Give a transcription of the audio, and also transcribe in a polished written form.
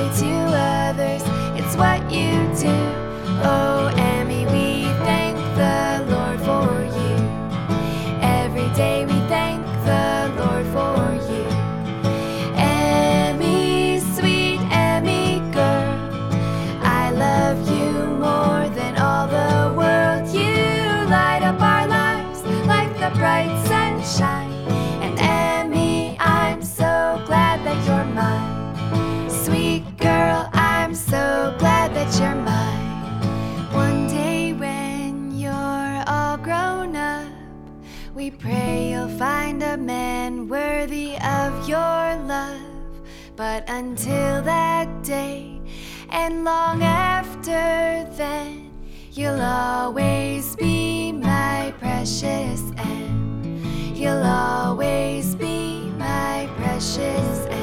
to others. It's what you do. Oh, Emmy, we thank the Lord for you. Every day we thank the Lord for you. Emmy, sweet Emmy girl, I love you more than all the world. You light up our lives like the bright sunshine. And Emmy, I'm so glad that you're mine. Sweet girl, I'm so glad that you're mine. One day when you're all grown up, we pray you'll find a man worthy of your love. But until that day, and long after then, you'll always be my precious Em. You'll always be my precious Em.